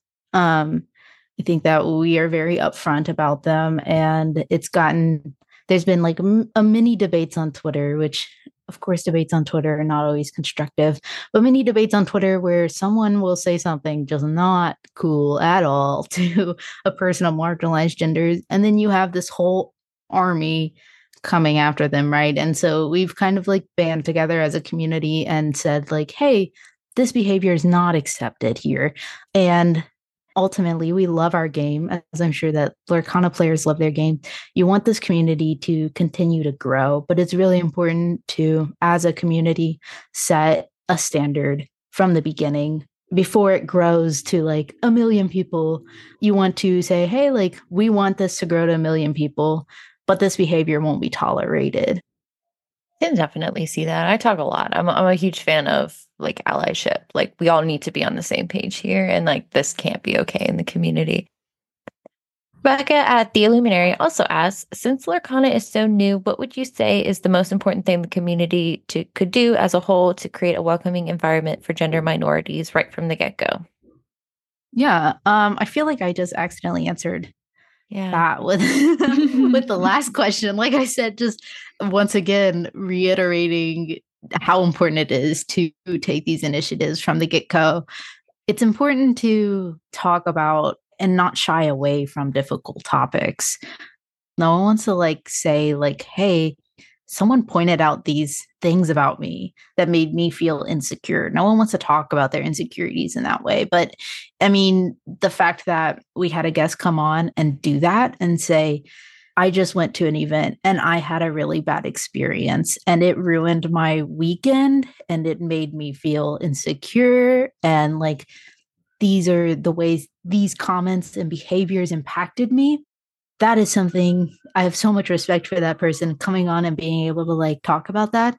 I think that we are very upfront about them, and there's been like a mini debates on Twitter, which of course debates on Twitter are not always constructive, but many debates on Twitter where someone will say something just not cool at all to a person of marginalized genders, and then you have this whole army coming after them, right? And so we've kind of like band together as a community and said like, hey, this behavior is not accepted here. And ultimately, we love our game, as I'm sure that Lorcana players love their game. You want this community to continue to grow, but it's really important to, as a community, set a standard from the beginning before it grows to like 1 million people. You want to say, hey, like, we want this to grow to 1 million people, but this behavior won't be tolerated. I can definitely see that. I talk a lot. I'm a huge fan of like allyship. Like we all need to be on the same page here, and like this can't be okay in the community. Rebecca at the Illuminary also asks, since Lorcana is so new, what would you say is the most important thing the community could do as a whole to create a welcoming environment for gender minorities right from the get-go? Yeah, I feel like I just accidentally answered that with with the last question. Like I said, just once again reiterating how important it is to take these initiatives from the get-go. It's important to talk about and not shy away from difficult topics. No one wants to like say like, hey, someone pointed out these things about me that made me feel insecure. No one wants to talk about their insecurities in that way. But I mean, the fact that we had a guest come on and do that and say, I just went to an event and I had a really bad experience and it ruined my weekend and it made me feel insecure. And like, these are the ways these comments and behaviors impacted me. That is something I have so much respect for that person coming on and being able to like talk about that.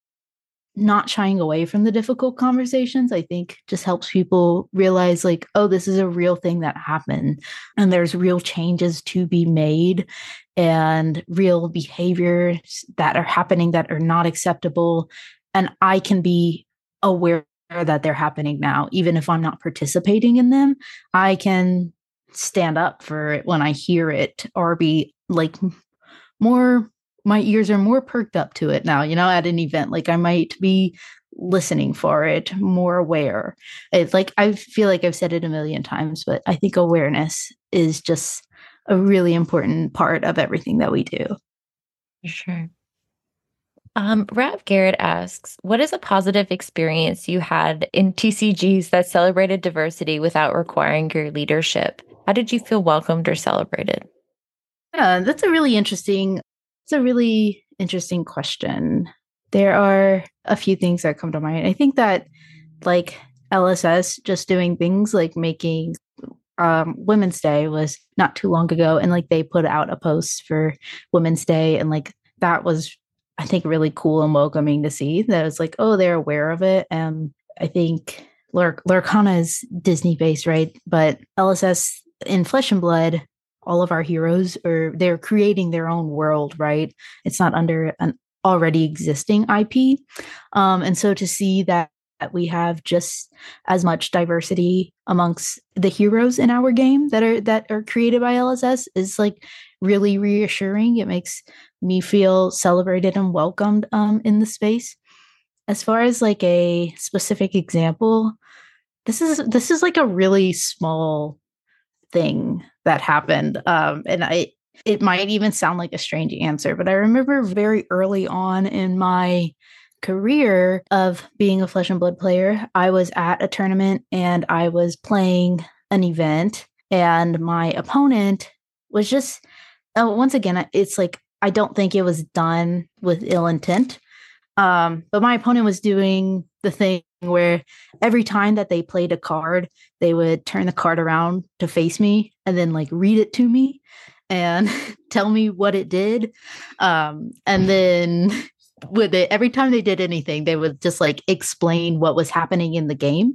Not shying away from the difficult conversations, I think just helps people realize like, oh, this is a real thing that happened and there's real changes to be made and real behaviors that are happening that are not acceptable. And I can be aware that they're happening now, even if I'm not participating in them. I can stand up for it when I hear it or be like more, my ears are more perked up to it now, at an event. Like I might be listening for it, more aware. It's like, I feel like I've said it 1 million times, but I think awareness is just a really important part of everything that we do. For sure. Rav Garrett asks, what is a positive experience you had in TCGs that celebrated diversity without requiring your leadership? How did you feel welcomed or celebrated? Yeah, that's a really interesting question. There are a few things that come to mind. I think that like LSS just doing things like making Women's Day was not too long ago, and like they put out a post for Women's Day, and like that was, I think, really cool and welcoming to see. That was like, oh, they're aware of it. And I think Lorcana is Disney based, right? But LSS in Flesh and Blood, all of our heroes they're creating their own world, right? It's not under an already existing IP. And so to see that we have just as much diversity amongst the heroes in our game that are created by LSS is like really reassuring. It makes me feel celebrated and welcomed in the space. As far as like a specific example, this is like a really small thing that happened. It might even sound like a strange answer, but I remember very early on in my career of being a Flesh and Blood player, I was at a tournament and I was playing an event, and my opponent was just, once again, it's like, I don't think it was done with ill intent. But my opponent was doing the thing where every time that they played a card, they would turn the card around to face me and then like read it to me and tell me what it did. And then with it, every time they did anything, they would just like explain what was happening in the game.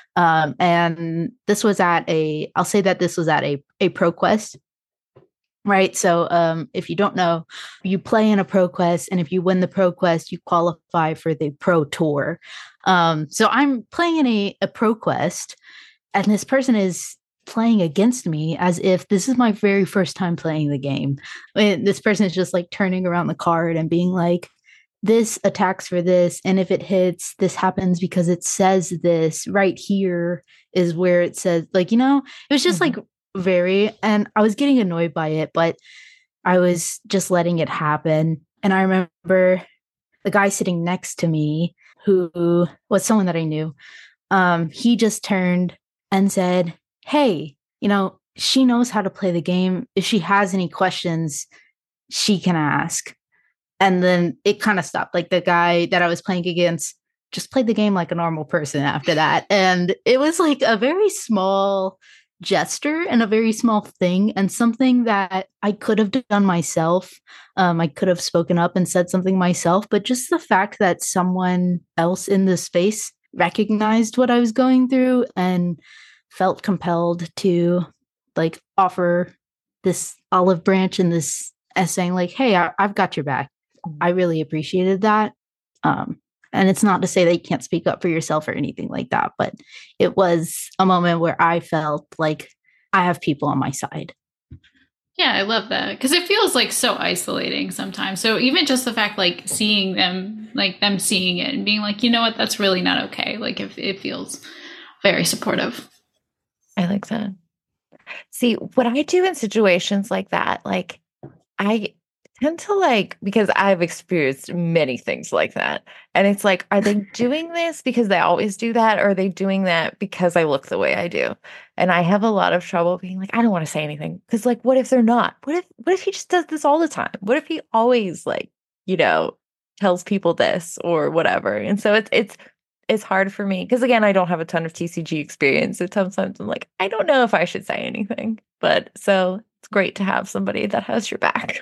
And this was I'll say that this was at a pro quest. Right. So if you don't know, you play in a pro quest, and if you win the pro quest, you qualify for the pro tour. So I'm playing in a pro quest, and this person is playing against me as if this is my very first time playing the game. And this person is just like turning around the card and being like, this attacks for this, and if it hits, this happens because it says this right here is where it says, like, it was just like and I was getting annoyed by it, but I was just letting it happen. And I remember the guy sitting next to me, who was someone that I knew, he just turned and said, hey, she knows how to play the game. If she has any questions, she can ask. And then it kind of stopped. Like, the guy that I was playing against just played the game like a normal person after that. And it was like a very small gesture and a very small thing, and something that I could have done myself. I could have spoken up and said something myself, but just the fact that someone else in the space recognized what I was going through and felt compelled to like offer this olive branch and this as saying like, hey, I've got your back. I really appreciated that. And it's not to say that you can't speak up for yourself or anything like that, but it was a moment where I felt like I have people on my side. Yeah, I love that, because it feels like so isolating sometimes. So even just the fact like seeing them, like them seeing it and being like, you know what, that's really not okay. Like, if it feels very supportive. I like that. See, what I do in situations like that, like I tend to like, because I've experienced many things like that. And it's like, are they doing this because they always do that? Or are they doing that because I look the way I do? And I have a lot of trouble being like, I don't want to say anything. Because like, what if they're not? What if he just does this all the time? What if he always like, tells people this or whatever? And so it's hard for me. Because again, I don't have a ton of TCG experience. So sometimes I'm like, I don't know if I should say anything. But so it's great to have somebody that has your back.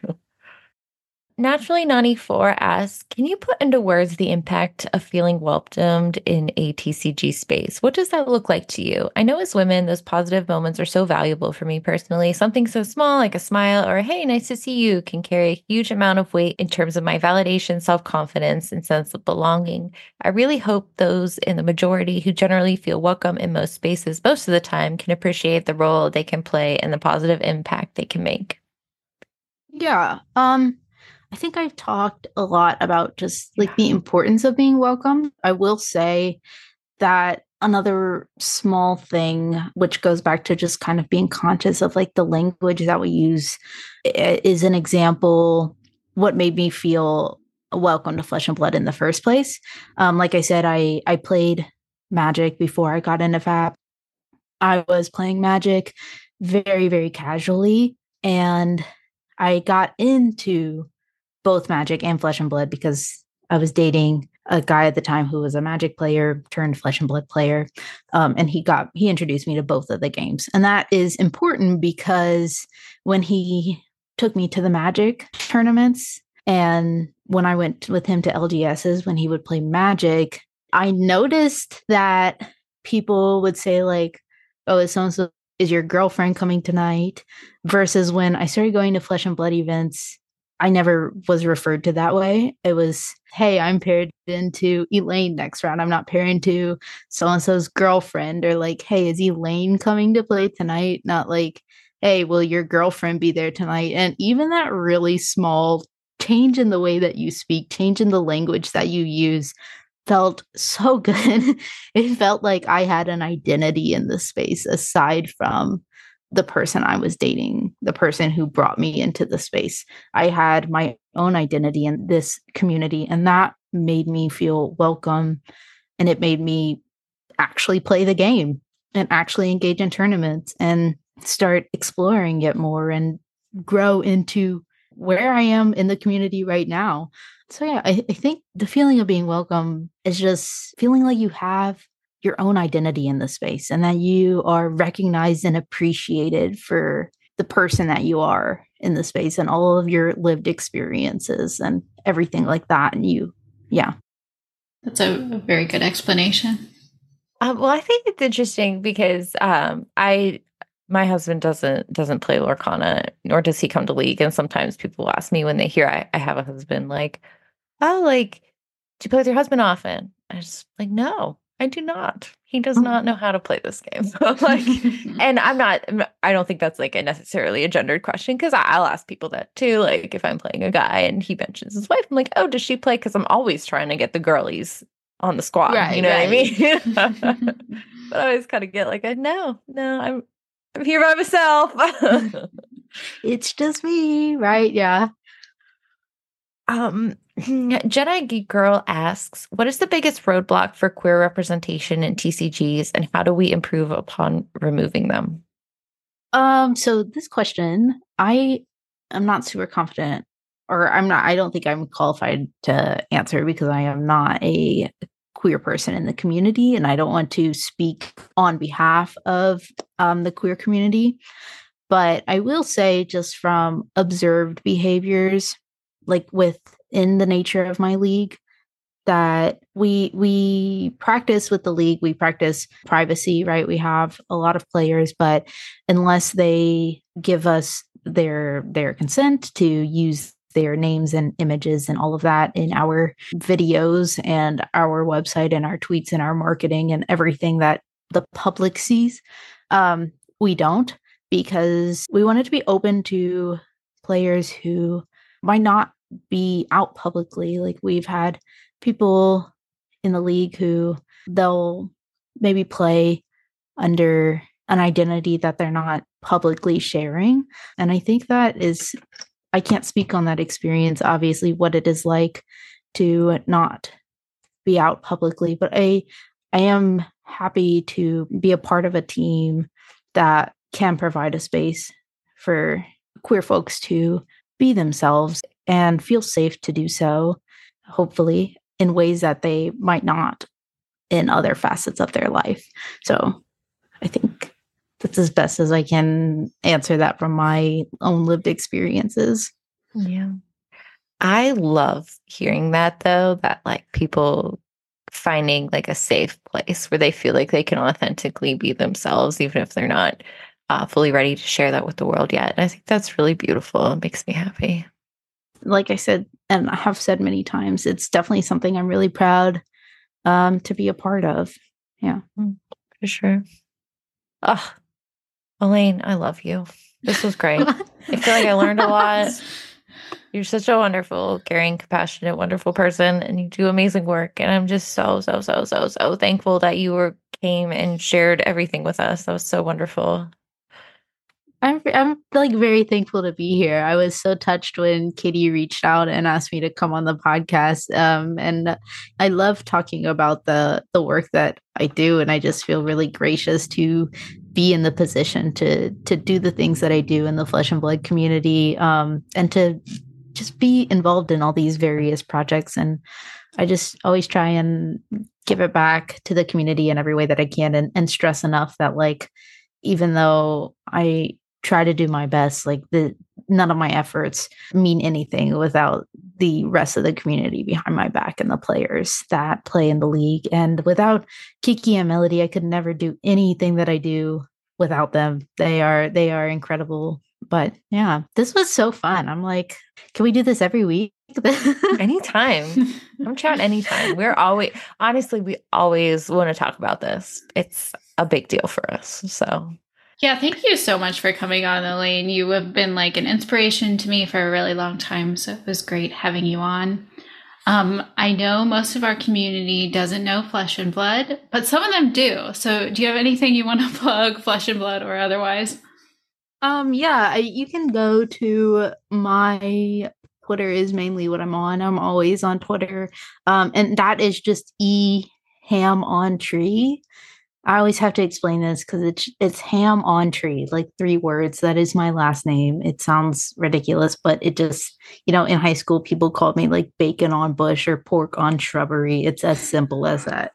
Naturally94 asks, can you put into words the impact of feeling welcomed in a TCG space? What does that look like to you? I know as women, those positive moments are so valuable for me personally. Something so small like a smile or, hey, nice to see you, can carry a huge amount of weight in terms of my validation, self-confidence, and sense of belonging. I really hope those in the majority who generally feel welcome in most spaces most of the time can appreciate the role they can play and the positive impact they can make. Yeah. I think I've talked a lot about just like the importance of being welcome. I will say that another small thing, which goes back to just kind of being conscious of like the language that we use, is an example what made me feel welcome to Flesh and Blood in the first place. Like I said, I played Magic before I got into FAP. I was playing Magic very, very casually, and I got into both Magic and Flesh and Blood because I was dating a guy at the time who was a Magic player turned Flesh and Blood player. And he introduced me to both of the games. And that is important because when he took me to the Magic tournaments and when I went with him to LGSs, when he would play Magic, I noticed that people would say like, oh, is your girlfriend coming tonight? Versus when I started going to Flesh and Blood events, I never was referred to that way. It was, hey, I'm paired into Elaine next round. I'm not paired into so-and-so's girlfriend, or like, hey, is Elaine coming to play tonight? Not like, hey, will your girlfriend be there tonight? And even that really small change in the way that you speak, change in the language that you use felt so good. It felt like I had an identity in this space aside from the person I was dating, the person who brought me into the space. I had my own identity in this community, and that made me feel welcome. And it made me actually play the game and actually engage in tournaments and start exploring it more and grow into where I am in the community right now. So yeah, I think the feeling of being welcome is just feeling like you have your own identity in the space and that you are recognized and appreciated for the person that you are in the space and all of your lived experiences and everything like that. And yeah. That's a very good explanation. Well, I think it's interesting because my husband doesn't play Lorcana, nor does he come to League. And sometimes people ask me when they hear I have a husband, like, oh, like, do you play with your husband often? I just like, no, I do not. He does not know how to play this game. So like, and I don't think that's like necessarily a gendered question, because I'll ask people that too. Like if I'm playing a guy and he mentions his wife, I'm like, oh, does she play? Because I'm always trying to get the girlies on the squad. Right, you know right. what I mean? But I always kind of get like, no, I'm here by myself. It's just me, right? Yeah. Jedi Geek Girl asks, what is the biggest roadblock for queer representation in TCGs, and how do we improve upon removing them? So this question, I am not super confident, or I don't think I'm qualified to answer because I am not a queer person in the community, and I don't want to speak on behalf of the queer community. But I will say, just from observed behaviors, like within the nature of my league, that we practice with the league, we practice privacy, right? We have a lot of players, but unless they give us their consent to use their names and images and all of that in our videos and our website and our tweets and our marketing and everything that the public sees, we don't, because we want it to be open to players who might not be out publicly. Like we've had people in the league who they'll maybe play under an identity that they're not publicly sharing. And I think that is, I can't speak on that experience, obviously, what it is like to not be out publicly, but I am happy to be a part of a team that can provide a space for queer folks to be themselves and feel safe to do so, hopefully in ways that they might not in other facets of their life. So I think that's as best as I can answer that from my own lived experiences. Yeah. I love hearing that, though, that like people finding like a safe place where they feel like they can authentically be themselves, even if they're not fully ready to share that with the world yet. And I think that's really beautiful. It makes me happy. Like I said, and I have said many times, it's definitely something I'm really proud to be a part of. Yeah. For sure. Oh, Elaine, I love you. This was great. I feel like I learned a lot. You're such a wonderful, caring, compassionate, wonderful person, and you do amazing work. And I'm just so thankful that you came and shared everything with us. That was so wonderful. I'm like very thankful to be here. I was so touched when Katie reached out and asked me to come on the podcast. And I love talking about the work that I do, and I just feel really gracious to be in the position to do the things that I do in the Flesh and Blood community, and to just be involved in all these various projects. And I just always try and give it back to the community in every way that I can, and stress enough that like, even though I try to do my best, like none of my efforts mean anything without the rest of the community behind my back and the players that play in the league. And without Kiki and Melody, I could never do anything that I do without them. They are incredible But yeah, this was so fun. I'm like, can we do this every week? Anytime. I'm chatting anytime. We always want to talk about this. It's a big deal for us. So yeah, thank you so much for coming on, Elaine. You have been like an inspiration to me for a really long time. So it was great having you on. I know most of our community doesn't know Flesh and Blood, but some of them do. So do you have anything you want to plug, Flesh and Blood or otherwise? Yeah, you can go to my Twitter is mainly what I'm on. I'm always on Twitter. And that is just ham on tree. I always have to explain this because it's ham on tree, like 3 words. That is my last name. It sounds ridiculous, but it just, in high school, people called me like bacon on bush or pork on shrubbery. It's as simple as that.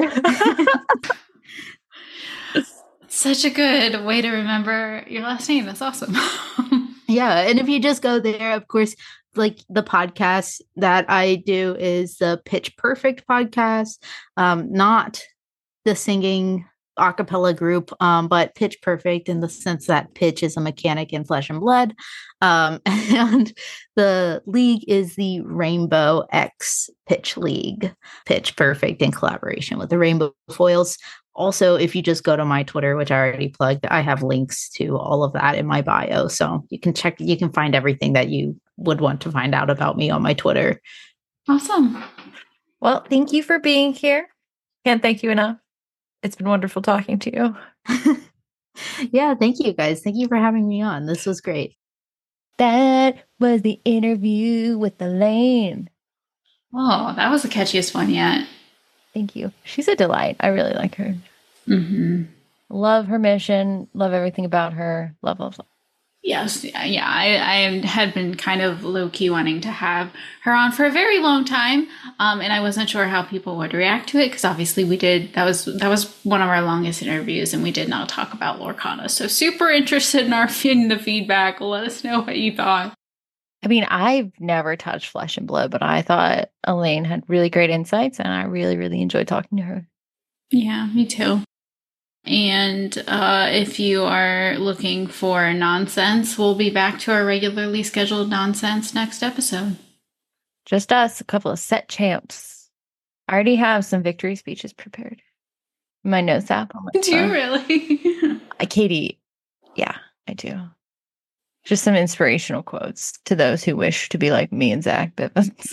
Such a good way to remember your last name. That's awesome. Yeah. And if you just go there, of course, like the podcast that I do is the Pitch Perfect podcast, not the singing a cappella group, but Pitch Perfect in the sense that Pitch is a mechanic in Flesh and Blood. And the league is the Rainbow X Pitch League, Pitch Perfect in collaboration with the Rainbow Foils. Also, if you just go to my Twitter, which I already plugged, I have links to all of that in my bio. So you can find everything that you would want to find out about me on my Twitter. Awesome. Well, thank you for being here. Can't thank you enough. It's been wonderful talking to you. Yeah, thank you guys. Thank you for having me on. This was great. That was the interview with Elaine. Oh, that was the catchiest one yet. Thank you. She's a delight. I really like her. Mm-hmm. Love her mission. Love everything about her. Love, love, love. Yes. Yeah. I had been kind of low-key wanting to have her on for a very long time. And I wasn't sure how people would react to it because obviously we did. That was one of our longest interviews and we did not talk about Lorcana. So super interested in the feedback. Let us know what you thought. I mean, I've never touched Flesh and Blood, but I thought Elaine had really great insights and I really, really enjoyed talking to her. Yeah, me too. And if you are looking for nonsense, we'll be back to our regularly scheduled nonsense next episode. Just us, a couple of set champs. I already have some victory speeches prepared. My notes app. Do you really? Katie, yeah, I do. Just some inspirational quotes to those who wish to be like me and Zach Bivens.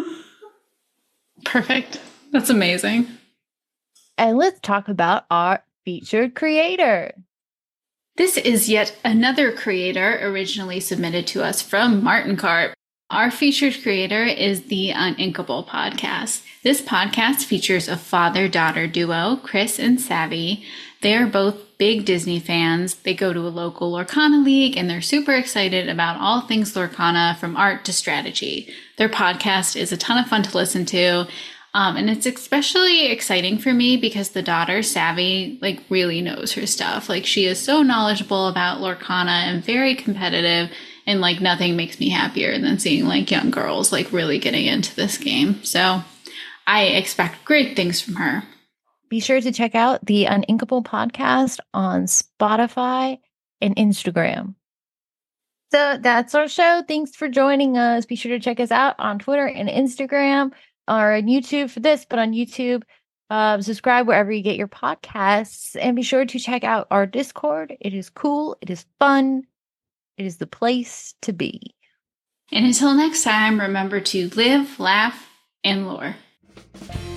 Perfect. That's amazing. And let's talk about our featured creator. This is yet another creator originally submitted to us from Martin Karp. Our featured creator is the Uninkable podcast. This podcast features a father-daughter duo, Chris and Savvy. They are both big Disney fans. They go to a local Lorcana league and they're super excited about all things Lorcana from art to strategy. Their podcast is a ton of fun to listen to. And it's especially exciting for me because the daughter, Savvy, really knows her stuff. She is so knowledgeable about Lorcana and very competitive. And nothing makes me happier than seeing young girls really getting into this game. So I expect great things from her. Be sure to check out the Uninkable podcast on Spotify and Instagram. So that's our show. Thanks for joining us. Be sure to check us out on Twitter and Instagram or on YouTube for this, but on YouTube, subscribe wherever you get your podcasts and be sure to check out our Discord. It is cool. It is fun. It is the place to be. And until next time, remember to live, laugh, and lore.